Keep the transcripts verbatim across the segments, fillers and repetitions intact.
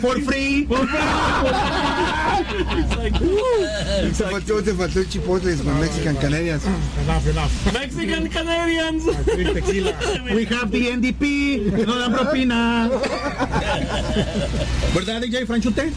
For free. For free. Te faltó, te faltó el chipotle con Mexican Canadians. Enough, enough. Mexican Canadians. Tequila. We have the N D P. No dan propina. ¿Verdad, D J Franchute?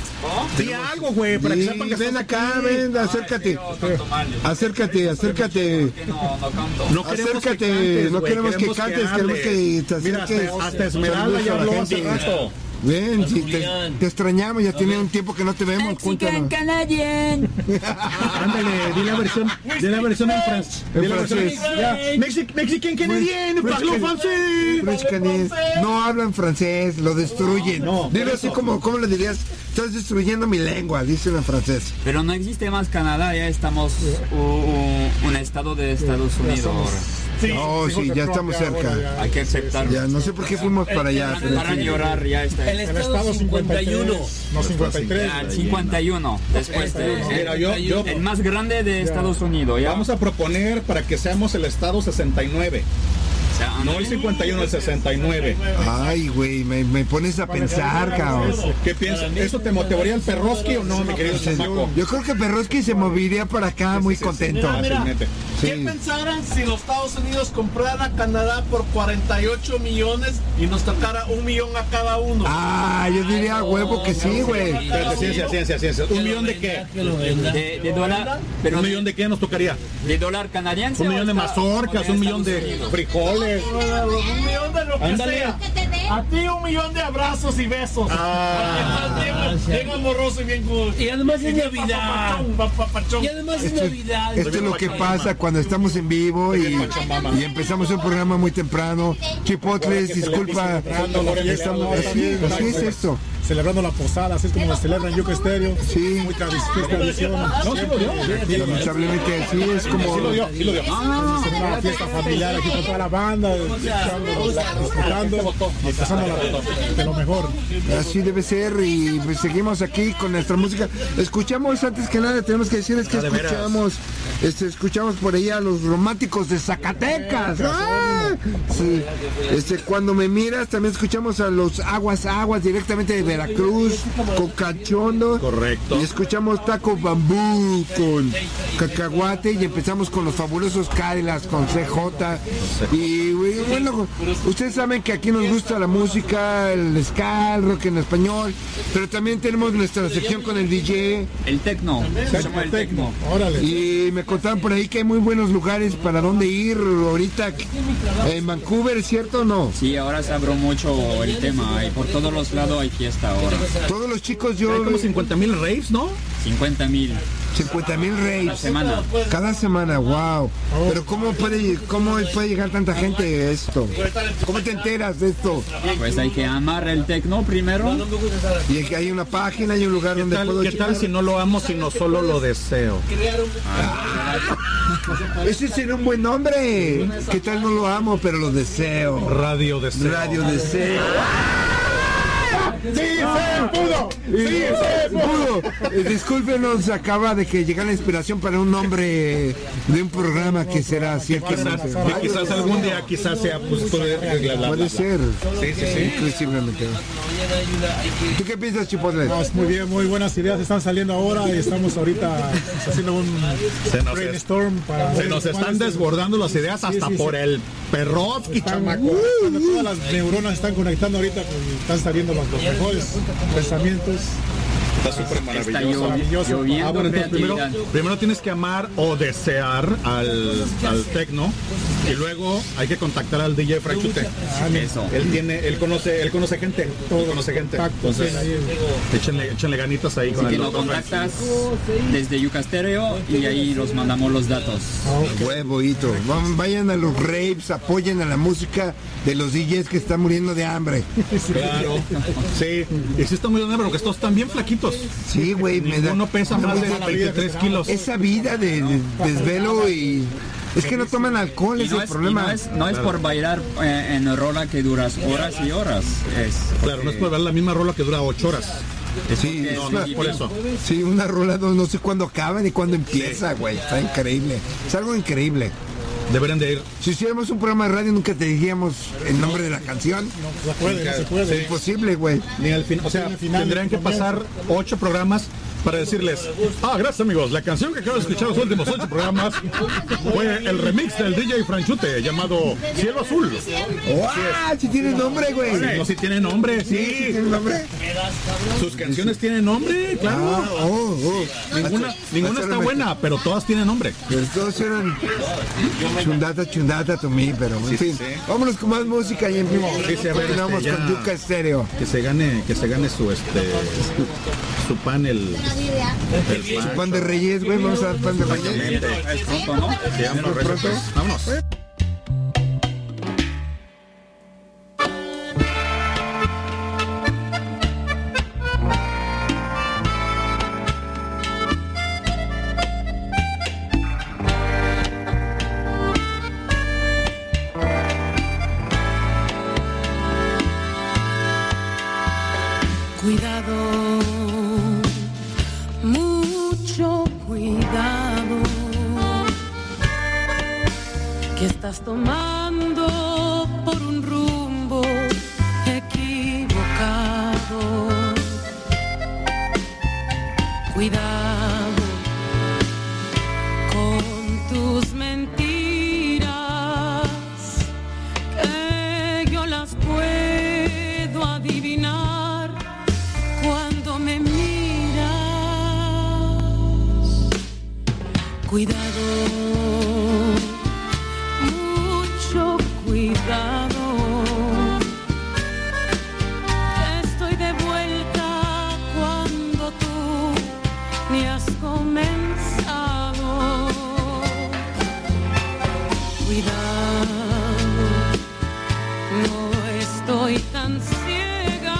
Di algo, güey, para que sepan que ven acá, ven, acércate. Acércate, acércate. No queremos que acércate, cantes, no güey, queremos que cantes, queremos que te Mira, acerques. hasta, hasta Esmeralda ya habló hace rato. Ven, si te, te extrañamos, ya tiene un tiempo que no te vemos. Mexican Canadian. Ándale, di la versión, di la versión en francés. En francés. Mexican, Mexican Canadian, parlo francés. French Canadians. No hablan francés, lo destruyen. No, Dilo así como, ¿cómo le dirías? Estás destruyendo mi lengua, dicen en francés. Pero no existe más Canadá, ya estamos uh, uh, un estado de Estados Unidos ahora. Sí, oh, sí, ya estamos cerca. Hay que aceptarlo. Ya, no sé por qué fuimos para allá. Para, para llorar, ya está. El estado cincuenta y uno. No, cincuenta y tres. El cincuenta y uno, después de... Mira, yo, yo, el más grande de Estados Unidos, ¿ya? Vamos a proponer para que seamos el estado sesenta y nueve. No el cincuenta y uno, el sesenta y nueve. Ay, güey, me, me pones a pensar, cabrón. ¿Qué piensas? ¿Eso te motivaría el Perroski o no, mi querido chamaco? Yo creo que Perroski se movería para acá muy contento. Mira, mira, Sí. ¿qué pensaran si los Estados Unidos compraran a Canadá por cuarenta y ocho millones y nos tocara un millón a cada uno? Ah, yo diría huevo que sí, güey. Espérate, ciencia, ciencia, ciencia. ¿Un millón de qué? De, de dólar, pero ¿Un millón de qué nos tocaría? de dólar canadiense. Un millón de o está- mazorcas, un millón de frijoles. Un millón de lo que Ándale. sea. A ti un millón de abrazos y besos. Ah. Bien, bien amoroso y bien cool. Y además es bien Navidad. papapachón, papapachón. Y además es Esto, Navidad. esto es lo que pasa cuando estamos en vivo y, y empezamos un programa muy temprano. Chipotles, disculpa. Estamos, así, así es esto. Celebrando la posada, así es como la celebran Yuca Estéreo. Sí. Muy tradición. tradición. No, sí lo dio. Lamentablemente así es como... Sí lo dio, sí lo dio. Ah, es una fiesta familiar aquí con toda la banda, disfrutando y pasando la, de lo mejor. Así debe ser y pues seguimos aquí con nuestra música. Escuchamos, antes que nada, tenemos que decirles que escuchamos, este, escuchamos por ahí a los románticos de Zacatecas. ¡Ah! Sí. Este, cuando me miras, también escuchamos a los Aguas Aguas directamente de Veracruz, con Cachondo. Correcto. Y escuchamos Taco Bambú con Cacahuate y empezamos con los fabulosos Cadillacs con C J. Y bueno, ustedes saben que aquí nos gusta la música, el ska, el rock en español, pero también tenemos nuestra sección con el D J. El tecno. Se llama el tecno. Órale. Y me contaron por ahí que hay muy buenos lugares para dónde ir ahorita en Vancouver, ¿cierto o no? Sí, ahora se abrió mucho el tema y por todos los lados hay fiesta ahora. Todos los chicos, Hay yo... como cincuenta mil raves, ¿no? cincuenta mil cincuenta mil la raves semana. cada semana, wow. Pero ¿cómo puede, cómo puede llegar tanta gente a esto? ¿Cómo te enteras de esto? Pues hay que amar el tecno primero. Y es que hay una página, hay un lugar ¿Qué donde tal, puedo ¿qué tal checar? si no lo amo, sino solo lo deseo? Ese sería un buen nombre. ¿Qué tal no lo amo, pero lo deseo? Radio deseo. Radio deseo. ¡Sí se pudo! ¡Sí se pudo! Eh, Discúlpenos, acaba de que llega la inspiración para un nombre de un programa que será ciertamente. Quizás, quizás algún día quizás sea pues poder bla, bla, bla, Puede bla. ser. Sí, sí, sí. Increíblemente. ¿Tú qué piensas, Chipotle? No, es muy bien, muy buenas ideas están saliendo ahora y estamos ahorita haciendo un Se nos, brainstorm para se ver nos cuáles- están desbordando las ideas hasta sí, sí. por el Perrovsky, Están- chamaco. cuando todas las neuronas están conectando ahorita, pues, están saliendo los, los mejores pensamientos. Está súper Está maravilloso. maravilloso. lloviendo Ah, bueno, entonces primero, creatividad. primero tienes que amar o desear al, al tecno y luego hay que contactar al D J Franchute. Eso. Él tiene, él conoce, él conoce gente, él conoce gente. Contactos, Entonces, sí, ahí. échenle, échenle ganitas ahí con Que el lo doctor contactas desde Yuca Stereo y ahí los mandamos los datos. Huevo, hito. Van- Vayan a los raves, apoyen a la música de los D Js que están muriendo de hambre. Claro. Sí, y sí está muy bien, pero que estos están bien flaquitos. Sí, güey, me da. Uno pesa me más de gusta veintitrés kilos. Esa vida de, de desvelo y. Es que no toman alcohol, Y es no el es, y problema. no es, no es por bailar eh, en rola que duras horas y horas. Es Claro, no es por ver la misma rola que dura ocho horas. Sí, porque es No, una- no es por eso. sí, una rola no, no sé cuándo acaba ni cuándo empieza, güey. Está increíble. Es algo increíble. deberían de ir. Si hiciéramos un programa de radio nunca te diríamos el nombre de la canción. No se puede, no se puede. Es imposible, güey. Ni al fin, o sea, tendrían que pasar ocho programas para decirles, ah, gracias amigos, la canción que acabo de escuchar los últimos ocho programas fue el remix del D J Franchute llamado Cielo Azul. ¡Wow! Si tiene nombre, güey. No, si tiene nombre, sí. ¿Sí tiene nombre? Sus canciones tienen nombre, claro. Ah, oh, oh. Ninguna, ninguna está buena, pero todas tienen nombre. Pero todos eran chundata, chundata to mí, pero en fin. sí. Vámonos con más música y en vivo. Sí, sí, a ver, Continuamos este, ya. con Yuca Estéreo. Que se gane, que se gane su este su pan el, el Su pan de Reyes, güey. Vamos a dar pan de Reyes. Es pronto, ¿no? Se llama Reyes. Vámonos. Cuidado, mucho cuidado, que estás tomando por un rumbo equivocado. Cuidado con tus mentiras, que yo las puedo adivinar cuando me miras. Cuidado, mucho cuidado, estoy de vuelta cuando tú ni has comenzado. Cuidado, no estoy tan ciega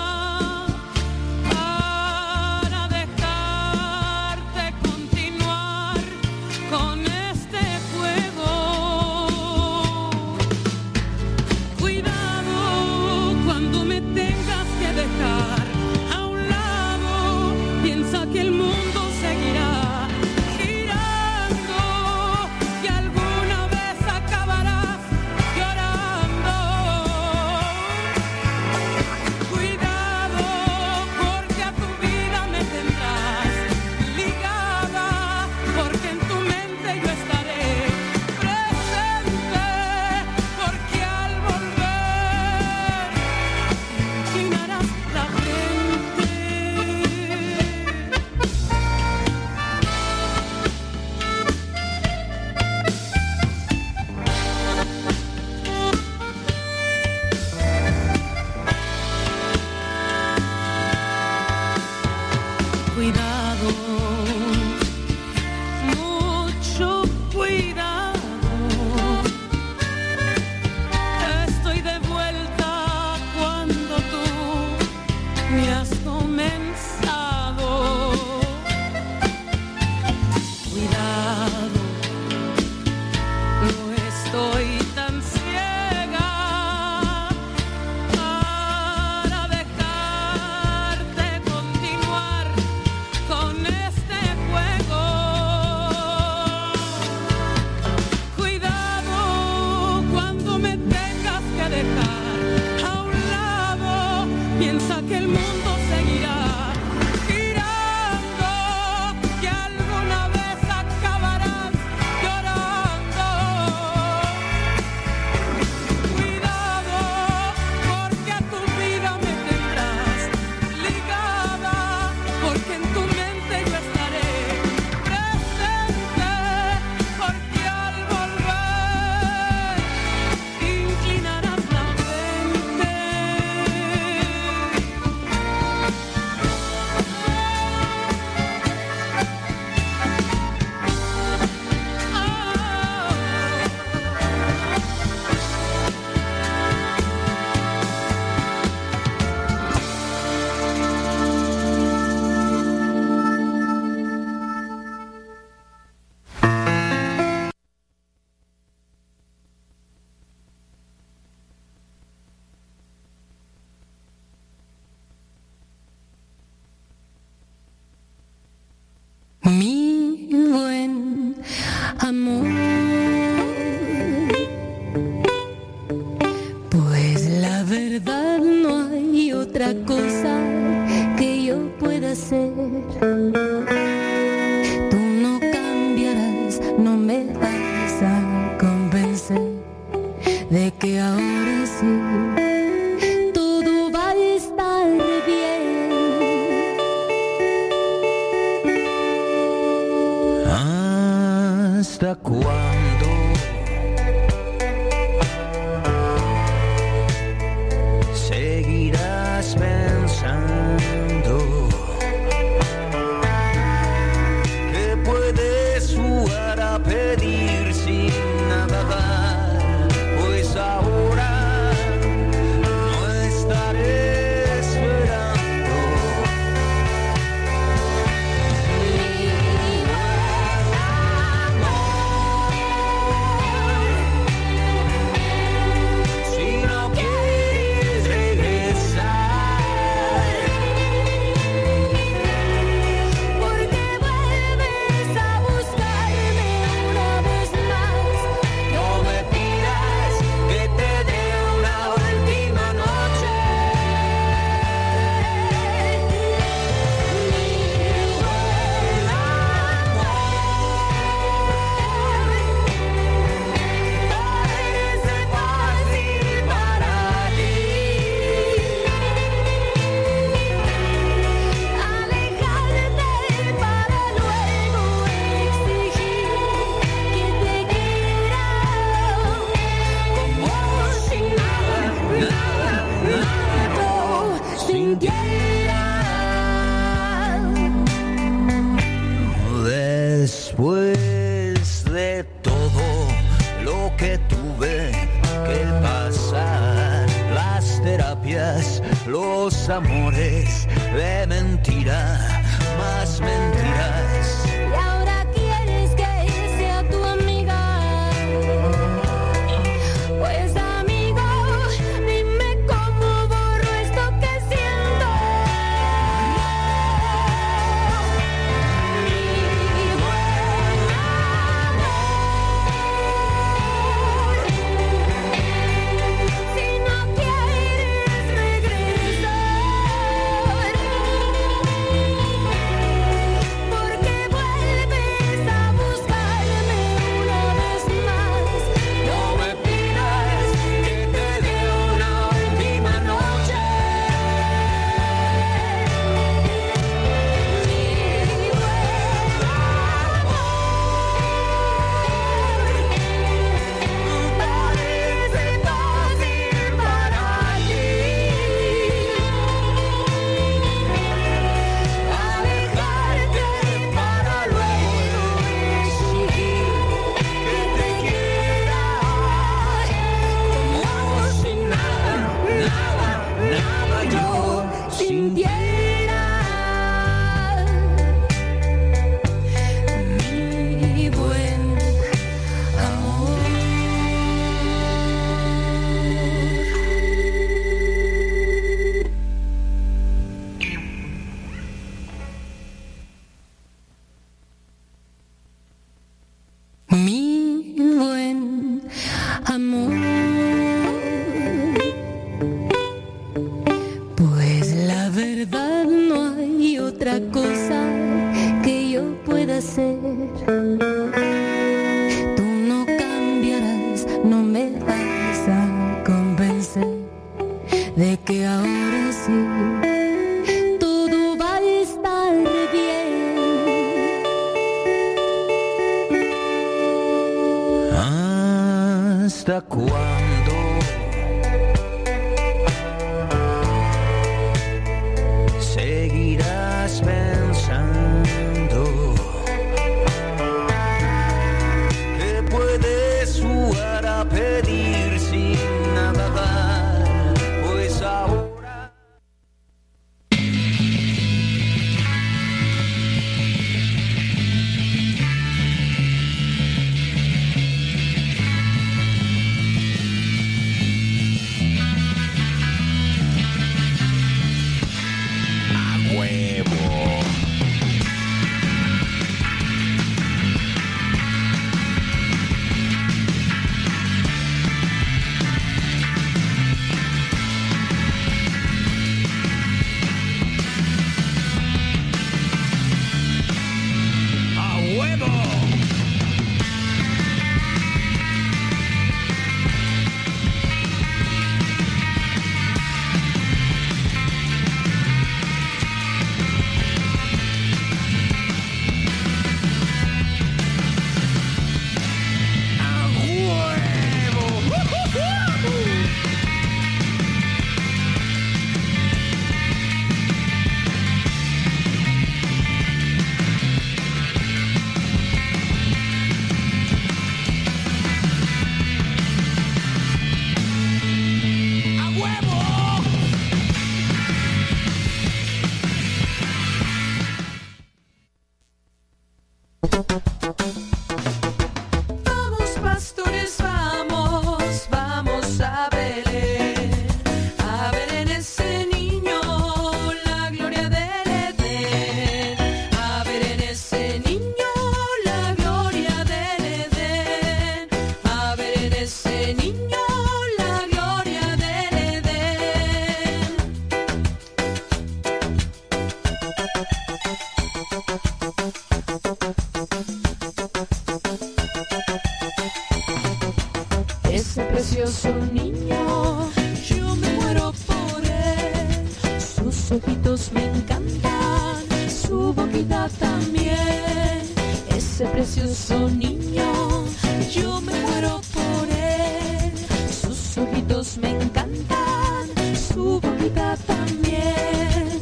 para dejarte continuar con este juego. Cuidado cuando me tengas que dejar a un lado, piensa que el mundo seguirá girando, que alguna vez acabarás llorando. Cuidado porque a tu vida me tendrás ligada, porque en tu mente yo estaré presente, porque al volver inclinarás la frente. Cuidado, mucho cuidado, estoy de vuelta cuando tú me has comenzado. Cuidado, no estoy tan ciega para dejarte continuar con este juego. Cuidado cuando me tengas que dejar a un lado, piensa que el mundo seguirá girando, que alguna vez acabarás llorando. Cuidado porque a tu vida me tendrás ligada, porque en tu mente yo estaré presente, porque al volver inclinarás la frente. Mi buen amor, ser. Tú no cambiarás, no me vas a convencer de que ahora sí todo va a estar bien. ¿Hasta cuándo seguirás pensando que puedes jugar a pedir sin nada dar? Pues ahora no estaré esperando. Mi buen amor, si no quieres regresar, Porque vuelves a buscarme una vez más. no me pidas que te dé una última noche. Mi buen amor, parece fácil para ti alejarte para luego exigir que te quiera como si nada, nada, nada sintiera. Después de todo lo que tuve que pasar, las terapias, los amores de mentira, más mentiras. Y ahora quieres que sea tu amiga. Pues amigo, dime cómo borro esto que siento. Mi buen amor, si no quieres regresar, porque vuelves a buscarme una vez más. No me pidas que te dé una última noche. Mi buen amor, parece fácil para ti alejarte para luego exigir que te quiera como si nada, nada, nada yo sintiera. Mi buen amor. Mi buen amor, pues la verdad no hay otra cosa que yo pueda hacer. Tú no cambiarás, no me vas a convencer de que ahora sí todo va a estar bien. ¿Hasta cuándo seguirás pensando que puedes jugar a pedir sin nada dar? Pues ahora Vamos, pastores, vamos, vamos a Belén, a ver en ese niño la gloria del Edén, a ver en ese niño la gloria del Edén, a ver en ese niño la gloria del Edén. Ese precioso niño, yo me muero por él. Sus ojitos me encantan, su boquita también. Ese precioso niño, yo me muero por él. Sus ojitos me encantan, su boquita también.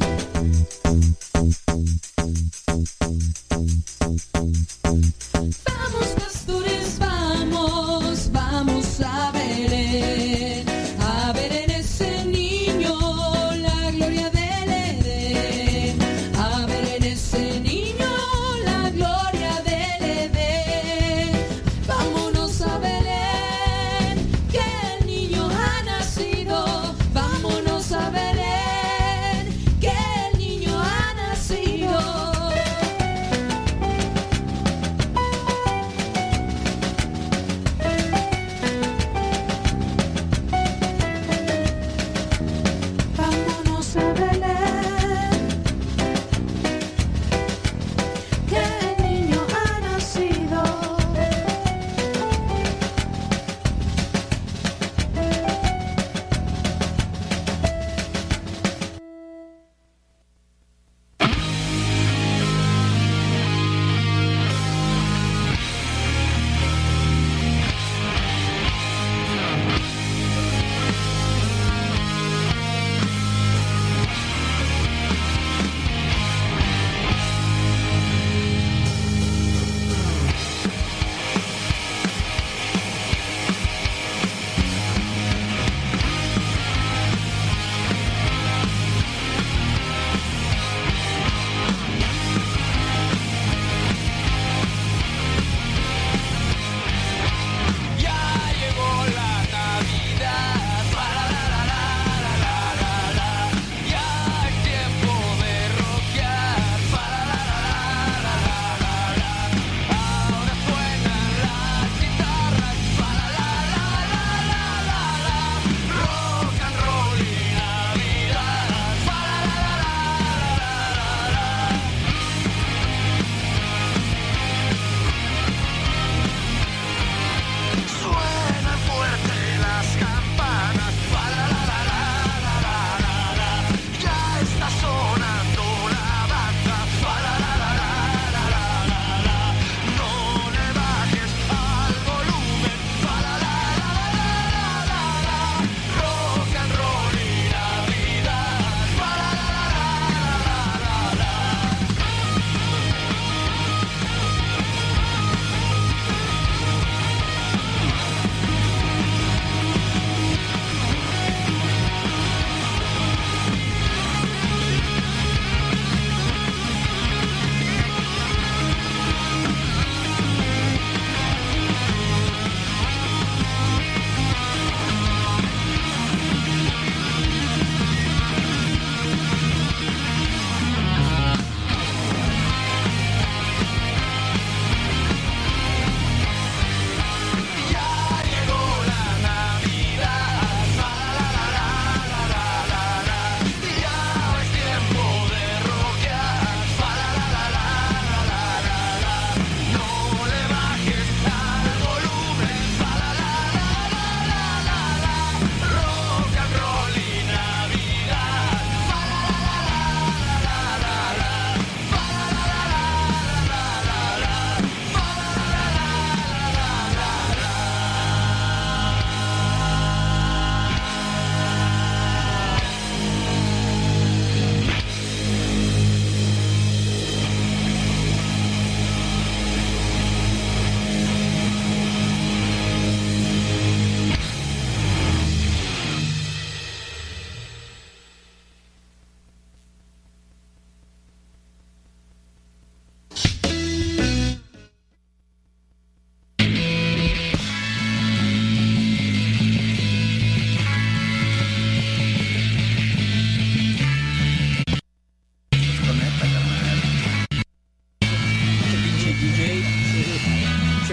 Vamos, pastores, vamos, vamos a Belén, a ver en ese niño la gloria del Edén, a ver en ese niño la gloria del Edén. Vámonos a Belén, que el niño ha nacido.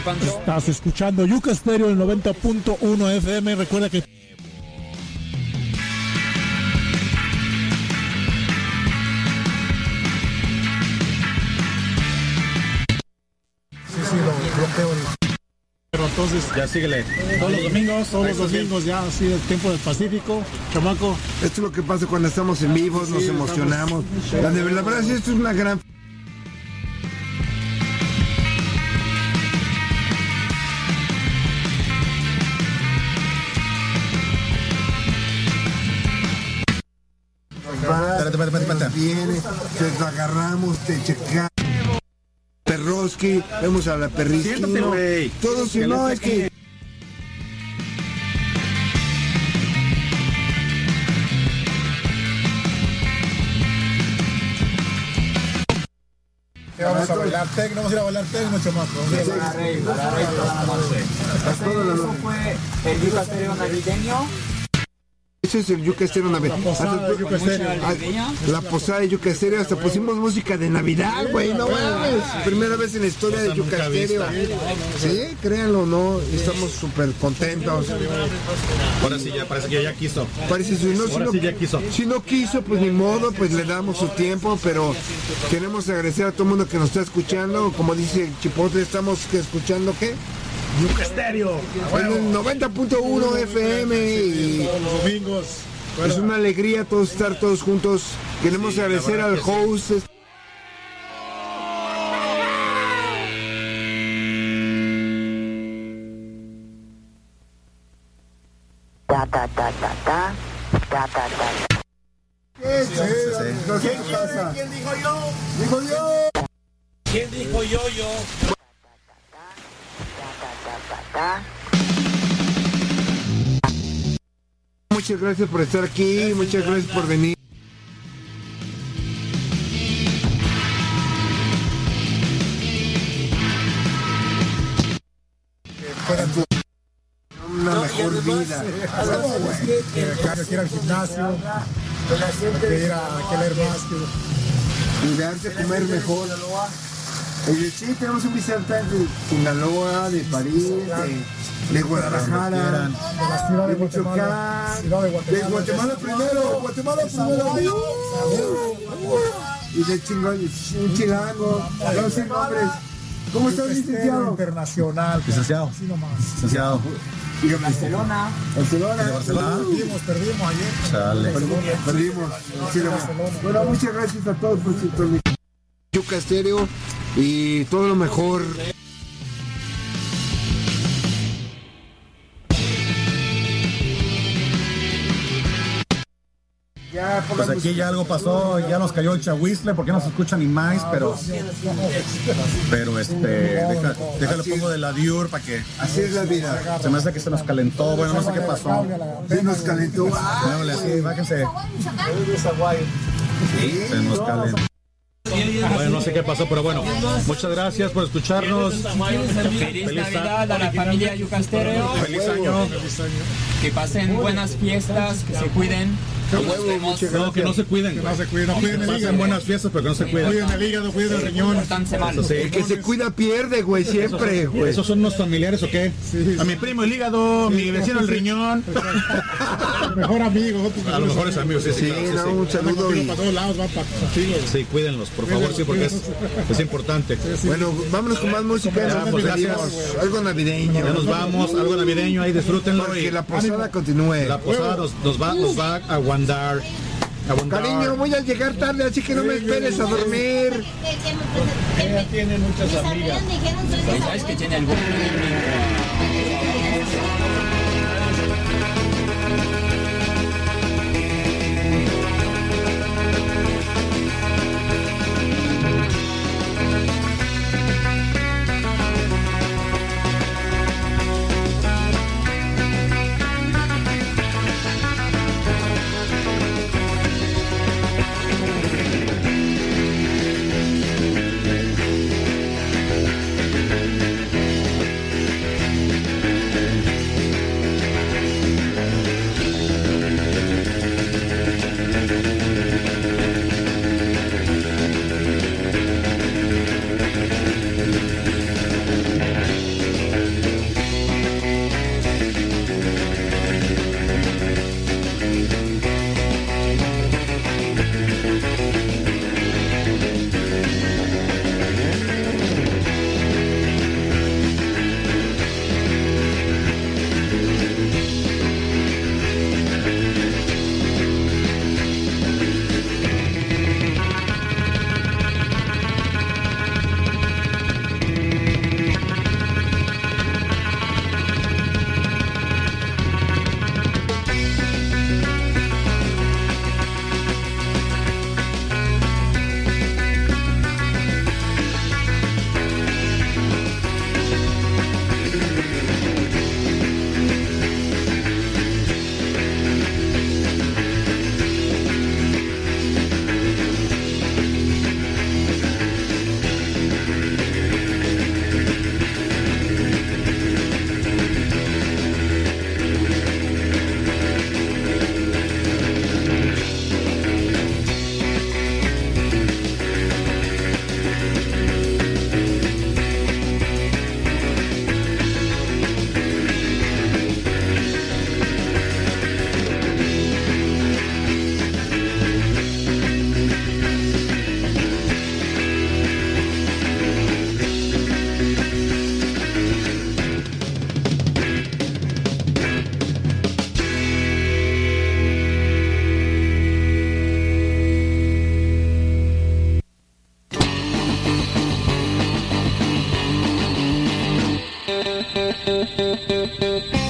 Pancho? Estás escuchando Yuca Stereo, el noventa punto uno F M. Recuerda que pero entonces Ya síguele. todos los domingos, todos los domingos ya así el tiempo del Pacífico, chamaco. Esto es lo que pasa cuando estamos en vivos, nos emocionamos. La, de- la verdad, sí, esto es una gran. Espérate, espérate, espérate. Viene, te agarramos, te checamos. Perroski, vemos a la Perrisquino. Siéntate, güey. Todos, si no, es que. Vamos a bailar tecno, vamos a ir a bailar tecno, chamaco. Vamos a ir a bailar. ¿Eso fue el Yuca Stereo navideño? Ese es el Yuca Stereo navideño. La posada de Yuca Stereo. La posada de Yuca Stereo, hasta pusimos música de Navidad, güey, no mames. Primera vez en la historia de Yuca Stereo. Sí, créanlo, no, estamos súper contentos. Ahora sí, ya parece que ya quiso. Parece si no, si Ahora no, sí ya quiso. si no quiso, pues ni modo, pues le damos su tiempo, pero queremos agradecer a todo el mundo que nos está escuchando. Como dice el Chipotle, estamos que escuchando ¿qué? Yuca Stereo. En el noventa punto uno F M y Todos los domingos. es una alegría todos estar todos juntos. Queremos Sí, la agradecer verdad al que sí. host. Ta ta ta ta ta ta ta ta. ¿Qué pasa? ¿Quién dijo yo? Digo yo. ¿Quién dijo yo, yo? Muchas gracias por estar aquí, muchas gracias por venir. Una mejor vida. Que claro, que ir al gimnasio, que ir a que leer más. Que... Cuidarse, comer mejor. Oye, sí, tenemos un visitante de Sinaloa, de París, de, de Guadalajara, De la ciudad de de Guatemala. Michoacán, Ciudad de de Guatemala. Guatemala primero, Guatemala primero. Y de chingón, un chilango, no sé nombres. ¿Cómo estás, Yuca Stereo licenciado? internacional. Licenciado. Así nomás. Licenciado. Barcelona. Barcelona. ¿De Barcelona? Perdimos, perdimos ayer. Chale. Perdimos. Sí, lo- Bueno, muchas gracias a todos por su transmisión. Yuca Stereo y todo lo mejor. Ya, Pues aquí ya algo pasó, ya nos cayó el chahuizle, porque no se escucha ni más, pero pero este, deja, déjale pongo de la Dior para que Así es la vida. se me hace que se nos calentó, bueno, no sé qué pasó. Sí nos calentó. Muévele así, bájense. Se nos calentó. Bueno, no sé qué pasó, pero bueno, muchas gracias por escucharnos. Feliz Navidad a la familia Yuca Stereo. Feliz año. Que pasen buenas fiestas, que se cuiden. Nos vemos. No, que no se cuiden. No se cuiden, no cuiden el Pasen hígado. buenas fiestas, pero que no se Cuiden cuiden. el hígado, cuiden el riñón. Tan semana. Eso sí. El que se cuida pierde, güey, siempre, güey. ¿Esos son unos familiares o qué? A mi primo el hígado, mi vecino el riñón. Mejor amigo. A lo mejor es amigos, sí, sí. Sí, claro, sí, no, sí. un saludo y... Para todos lados, va para contigo. Sí, cuídenlos, por favor, sí, porque es, es importante. Bueno, vámonos con más música. Ya, Nos pues, despedimos. gracias. Algo navideño. Ya nos vamos, algo navideño ahí, disfrútenlo y Que la posada continúe. la posada nos, nos va, nos va a aguandar. aguandar. Cariño, voy a llegar tarde, así que no me esperes a dormir. Ella tiene muchas amigas. ¿Sabes que tiene algún Thank you.